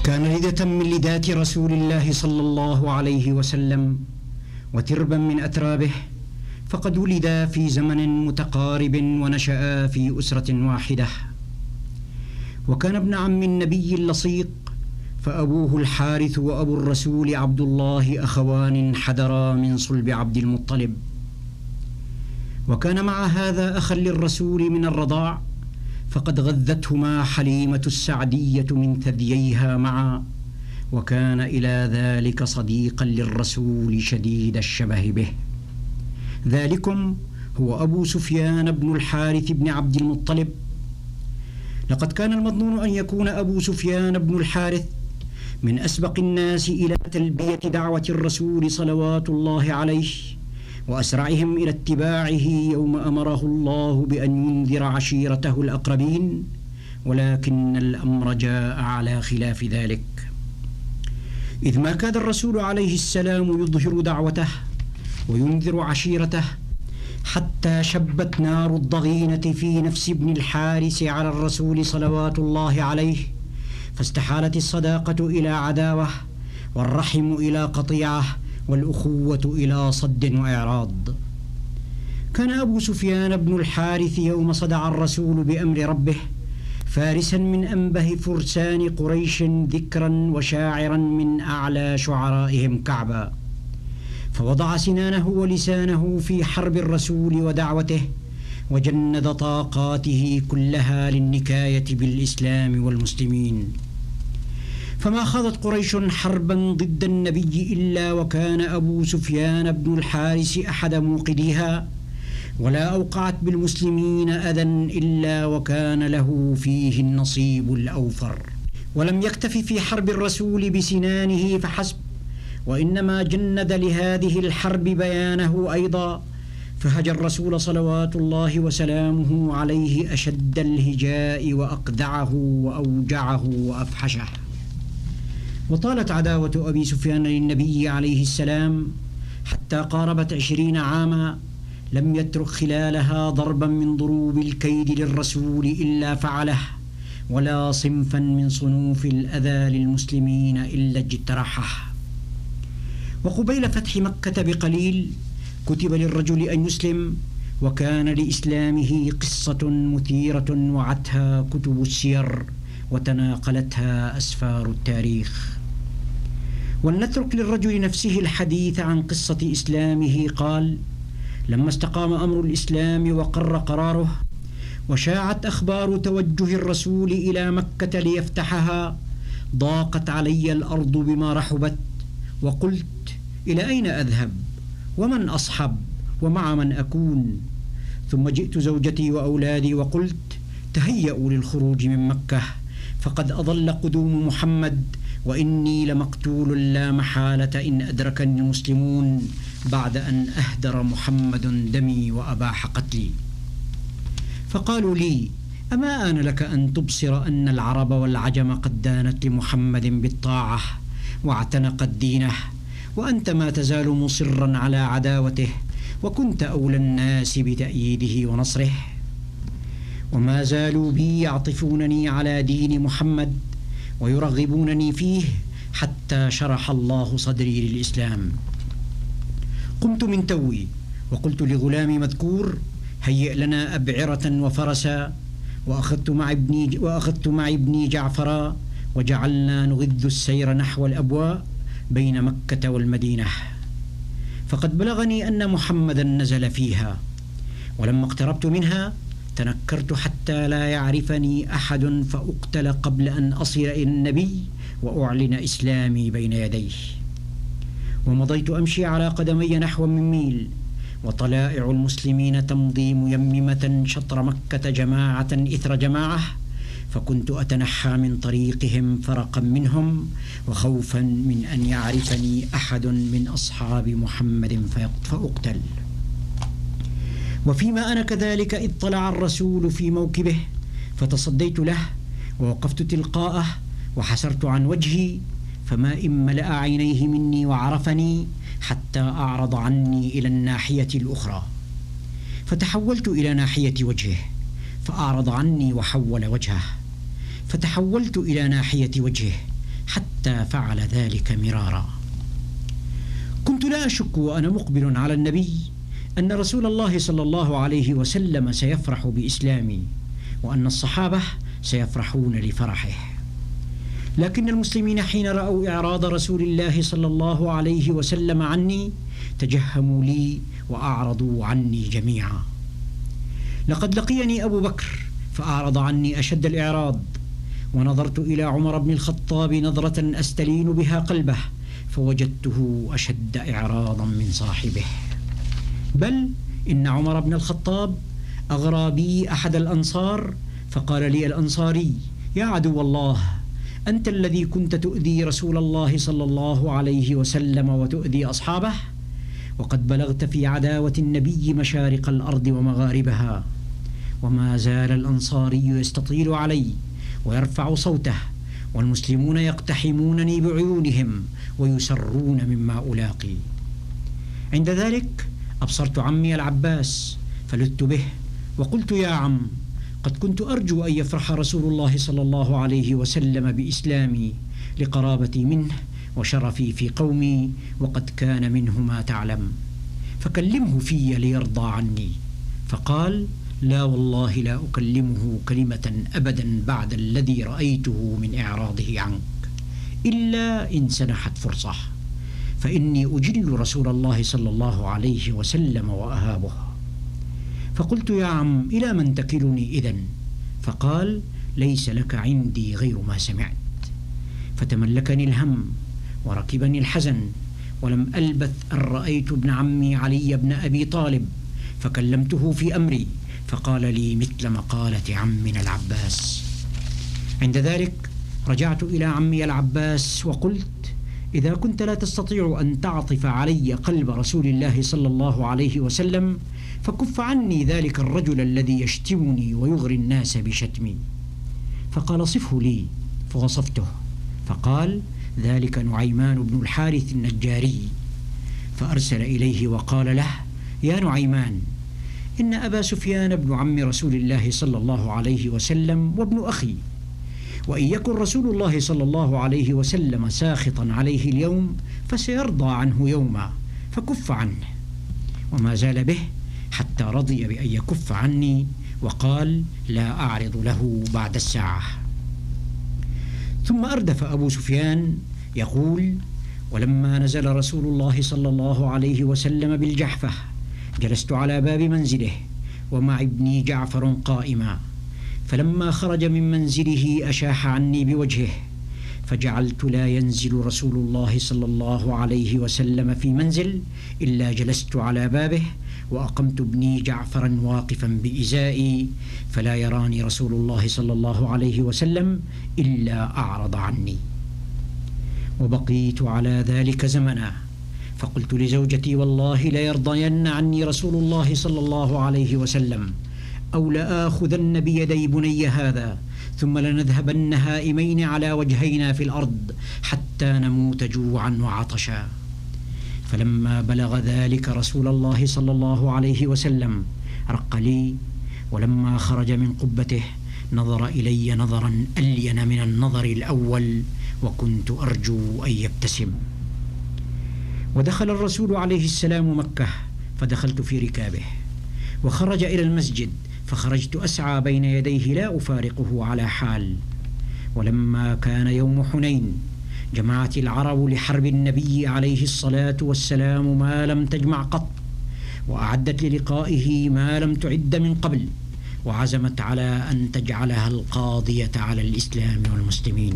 كان ردة من لدات رسول الله صلى الله عليه وسلم وتربا من أترابه، فقد ولدا في زمن متقارب ونشأ في أسرة واحدة. وكان ابن عم النبي اللصيق، فأبوه الحارث وأبو الرسول عبد الله أخوان حدرا من صلب عبد المطلب. وكان مع هذا أخا للرسول من الرضاع، فقد غذتهما حليمة السعدية من ثدييها معا، وكان إلى ذلك صديقا للرسول شديد الشبه به. ذلكم هو أبو سفيان بن الحارث بن عبد المطلب. لقد كان المظنون أن يكون أبو سفيان بن الحارث من أسبق الناس إلى تلبية دعوة الرسول صلوات الله عليه، وأسرعهم إلى اتباعه يوم أمره الله بأن ينذر عشيرته الأقربين، ولكن الأمر جاء على خلاف ذلك، إذ ما كاد الرسول عليه السلام يظهر دعوته وينذر عشيرته حتى شبت نار الضغينة في نفس ابن الحارث على الرسول صلوات الله عليه، فاستحالت الصداقة إلى عداوة، والرحم إلى قطيعة، والأخوة إلى صد وإعراض. كان أبو سفيان بن الحارث يوم صدع الرسول بأمر ربه فارسا من أنبه فرسان قريش ذكرا وشاعرا من أعلى شعرائهم كعبا، فوضع سنانه ولسانه في حرب الرسول ودعوته، وجند طاقاته كلها للنكاية بالإسلام والمسلمين. فما خاضت قريش حربا ضد النبي إلا وكان أبو سفيان بن الحارث أحد موقديها، ولا أوقعت بالمسلمين أذى إلا وكان له فيه النصيب الأوفر. ولم يكتف في حرب الرسول بسنانه فحسب، وإنما جند لهذه الحرب بيانه أيضا، فهجى الرسول صلوات الله وسلامه عليه أشد الهجاء وأقدعه وأوجعه وأفحشه. وطالت عداوة أبي سفيان للنبي عليه السلام حتى قاربت 20 عاما، لم يترك خلالها ضربا من ضروب الكيد للرسول إلا فعله، ولا صنفا من صنوف الأذى للمسلمين إلا اجترحه. وقبيل فتح مكة بقليل كتب للرجل أن يسلم، وكان لإسلامه قصة مثيرة وعتها كتب السير وتناقلتها أسفار التاريخ. ولنترك للرجل نفسه الحديث عن قصة إسلامه. قال: لما استقام أمر الإسلام وقر قراره، وشاعت أخبار توجه الرسول إلى مكة ليفتحها، ضاقت علي الأرض بما رحبت، وقلت: إلى أين أذهب؟ ومن أصحب؟ ومع من أكون؟ ثم جئت زوجتي وأولادي وقلت: تهيأوا للخروج من مكة، فقد أضل قدوم محمد، وإني لمقتول لا محالة إن أدركني المسلمون بعد أن أهدر محمد دمي وأباح قتلي. فقالوا لي: أما آن لك أن تبصر أن العرب والعجم قد دانت لمحمد بالطاعة واعتنقت دينه، وأنت ما تزال مصرا على عداوته، وكنت أولى الناس بتأييده ونصره. وما زالوا بي يعطفونني على دين محمد ويرغبونني فيه حتى شرح الله صدري للإسلام. قمت من توي وقلت لغلامي مذكور: هيئ لنا أبعرة وفرسا، وأخذت معي ابني جعفرا، وجعلنا نغذ السير نحو الأبواء بين مكة والمدينة. فقد بلغني أن محمدا نزل فيها، ولما اقتربت منها تنكرت حتى لا يعرفني أحد فأقتل قبل أن أصل إلى النبي وأعلن إسلامي بين يديه. ومضيت أمشي على قدمي نحو من ميل، وطلائع المسلمين تمضي ميممة شطر مكة جماعة إثر جماعة، فكنت أتنحى من طريقهم فرقا منهم، وخوفا من أن يعرفني أحد من أصحاب محمد فأقتل. وفيما أنا كذلك إذ طلع الرسول في موكبه، فتصديت له ووقفت تلقاءه وحسرت عن وجهي، فما إن ملأ عينيه مني وعرفني حتى أعرض عني إلى الناحية الأخرى، فتحولت إلى ناحية وجهه فأعرض عني وحول وجهه، فتحولت إلى ناحية وجهه حتى فعل ذلك مرارا. كنت لا أشك وأنا مقبل على النبي أن رسول الله صلى الله عليه وسلم سيفرح بإسلامي، وأن الصحابة سيفرحون لفرحه. لكن المسلمين حين رأوا إعراض رسول الله صلى الله عليه وسلم عني تجهموا لي وأعرضوا عني جميعا. لقد لقيني أبو بكر فأعرض عني أشد الإعراض، ونظرت إلى عمر بن الخطاب نظرة أستلين بها قلبه فوجدته أشد إعراضا من صاحبه. بل إن عمر بن الخطاب أغرى بي أحد الأنصار فقال لي الأنصاري: يا عدو الله، أنت الذي كنت تؤذي رسول الله صلى الله عليه وسلم وتؤذي أصحابه، وقد بلغت في عداوة النبي مشارق الأرض ومغاربها. وما زال الأنصاري يستطيل علي ويرفع صوته، والمسلمون يقتحمونني بعيونهم ويسرون مما ألاقي. عند ذلك أبصرت عمي العباس فلذت به وقلت: يا عم، قد كنت أرجو أن يفرح رسول الله صلى الله عليه وسلم بإسلامي لقرابتي منه وشرفي في قومي، وقد كان منه ما تعلم، فكلمه في ليرضى عني. فقال: لا والله لا أكلمه كلمة أبدا بعد الذي رأيته من إعراضه عنك، إلا إن سنحت فرصة، فإني أجل رسول الله صلى الله عليه وسلم وأهابه. فقلت: يا عم، إلى من تكلني إذن؟ فقال: ليس لك عندي غير ما سمعت. فتملكني الهم وركبني الحزن، ولم ألبث أن رأيت ابن عمي علي بن أبي طالب فكلمته في أمري، فقال لي مثل مقالة عمنا العباس. عند ذلك رجعت إلى عمي العباس وقلت: إذا كنت لا تستطيع أن تعطف علي قلب رسول الله صلى الله عليه وسلم فكف عني ذلك الرجل الذي يشتمني ويغري الناس بشتمي. فقال: صفه لي. فوصفته، فقال: ذلك نعيمان بن الحارث النجاري. فأرسل إليه وقال له: يا نعيمان، إن أبا سفيان ابن عم رسول الله صلى الله عليه وسلم وابن أخي، وإن يكن رسول الله صلى الله عليه وسلم ساخطا عليه اليوم فسيرضى عنه يوما، فكف عنه. وما زال به حتى رضي بأن يكف عني، وقال: لا أعرض له بعد الساعة. ثم أردف أبو سفيان يقول: ولما نزل رسول الله صلى الله عليه وسلم بالجحفة جلست على باب منزله ومع ابني جعفر قائما، فلما خرج من منزله أشاح عني بوجهه، فجعلت لا ينزل رسول الله صلى الله عليه وسلم في منزل إلا جلست على بابه، وأقمت ابني جعفرا واقفا بإزائي، فلا يراني رسول الله صلى الله عليه وسلم إلا أعرض عني. وبقيت على ذلك زمنا، فقلت لزوجتي: والله ليرضين عني رسول الله صلى الله عليه وسلم، أو لآخذن بيدي بني هذا ثم لنذهبن هائمين على وجهينا في الأرض حتى نموت جوعا وعطشا. فلما بلغ ذلك رسول الله صلى الله عليه وسلم رق لي، ولما خرج من قبته نظر إلي نظرا ألين من النظر الأول، وكنت أرجو أن يبتسم. ودخل الرسول عليه السلام مكة، فدخلت في ركابه، وخرج إلى المسجد، فخرجت أسعى بين يديه لا أفارقه على حال. ولما كان يوم حنين جمعت العرب لحرب النبي عليه الصلاة والسلام ما لم تجمع قط، وأعدت للقائه ما لم تعد من قبل، وعزمت على أن تجعلها القاضية على الإسلام والمسلمين.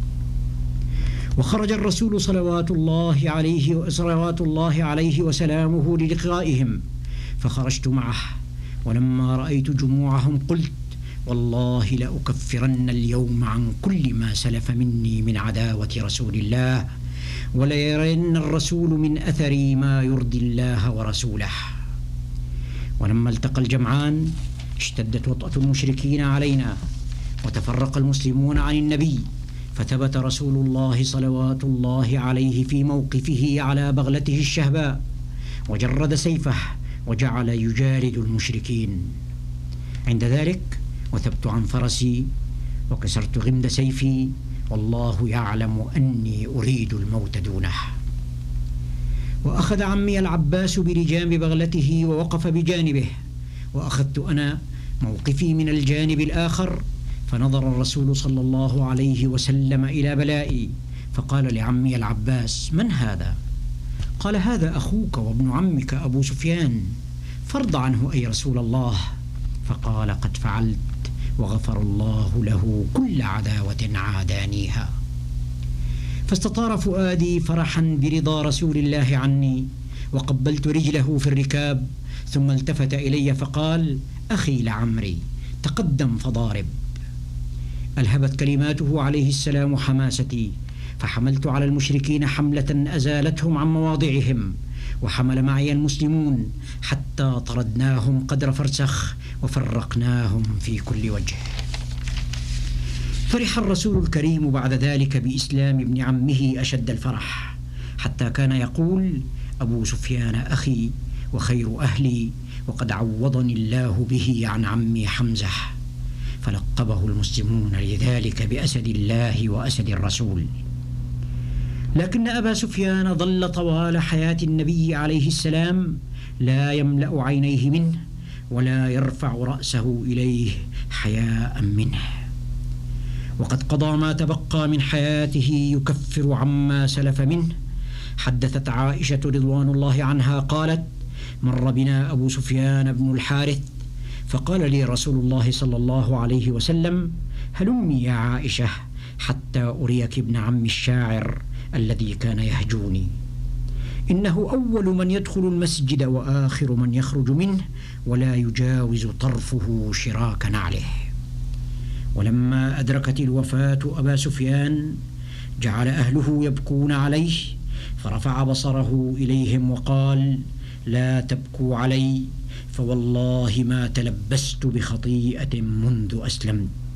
وخرج الرسول صلوات الله عليه وسلامه للقائهم، فخرجت معه، ولما رأيت جموعهم قلت: والله لأكفرن اليوم عن كل ما سلف مني من عداوة رسول الله، وليرين الرسول من أثري ما يرضي الله ورسوله. ولما التقى الجمعان اشتدت وطأة المشركين علينا، وتفرق المسلمون عن النبي، فثبت رسول الله صلوات الله عليه في موقفه على بغلته الشهباء، وجرد سيفه وجعل يجارد المشركين. عند ذلك وثبت عن فرسي، وكسرت غمد سيفي، والله يعلم أني أريد الموت دونه. وأخذ عمي العباس برجام بغلته ووقف بجانبه، وأخذت أنا موقفي من الجانب الآخر، فنظر الرسول صلى الله عليه وسلم إلى بلائي فقال لعمي العباس: من هذا؟ قال: هذا أخوك وابن عمك أبو سفيان، فارض عنه أي رسول الله. فقال: قد فعلت، وغفر الله له كل عداوة عادانيها. فاستطار فؤادي فرحا برضا رسول الله عني، وقبلت رجله في الركاب، ثم التفت إلي فقال: أخي لعمري، تقدم فضارب. ألهبت كلماته عليه السلام حماستي، فحملت على المشركين حملة أزالتهم عن مواضعهم، وحمل معي المسلمون حتى طردناهم قدر فرسخ وفرقناهم في كل وجه. فرح الرسول الكريم بعد ذلك بإسلام ابن عمه أشد الفرح، حتى كان يقول: أبو سفيان أخي وخير أهلي، وقد عوضني الله به عن عمي حمزة. فلقبه المسلمون لذلك بأسد الله وأسد الرسول. لكن أبا سفيان ظل طوال حياة النبي عليه السلام لا يملأ عينيه منه، ولا يرفع رأسه إليه حياء منه، وقد قضى ما تبقى من حياته يكفر عما سلف منه. حدثت عائشة رضوان الله عنها قالت: مر بنا أبو سفيان بن الحارث، فقال لي رسول الله صلى الله عليه وسلم: هلمي يا عائشة حتى أريك ابن عم الشاعر الذي كان يهجوني، إنه أول من يدخل المسجد وآخر من يخرج منه، ولا يجاوز طرفه شراك نعله. ولما أدركت الوفاة أبا سفيان جعل أهله يبكون عليه، فرفع بصره إليهم وقال: لا تبكوا علي، فوالله ما تلبست بخطيئة منذ أسلمت.